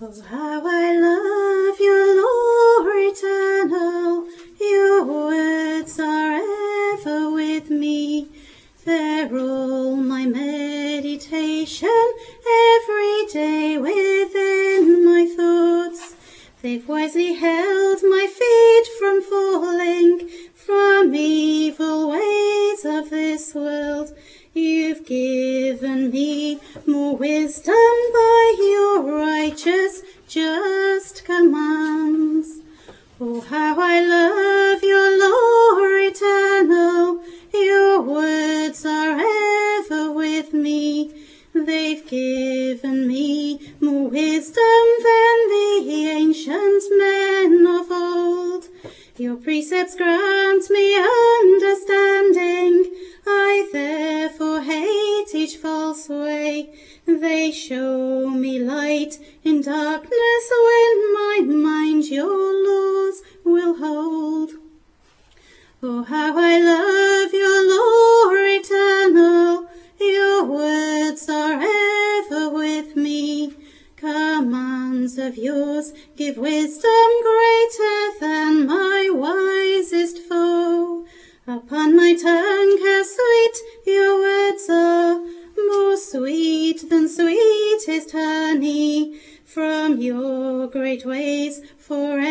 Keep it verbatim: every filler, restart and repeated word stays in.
Oh, how I love you, Lord eternal, your words are ever with me. They're all my meditation, every day within my thoughts. They've wisely held my feet from falling, from evil ways of this world. You've given me more wisdom by your righteous, just commands. Oh, how I love your Lord eternal, your words are ever with me. They've given me more wisdom than the ancient men of old. Your precepts grant me understanding, I therefore hate each false way. They show me light in darkness when my mind your laws will hold. Oh, how I love your Lord eternal, your words are ever with me. Commands of yours give wisdom greater than my wisest foe. Upon my tongue how sweet your words are, more sweet than sweetest honey. From your great ways forever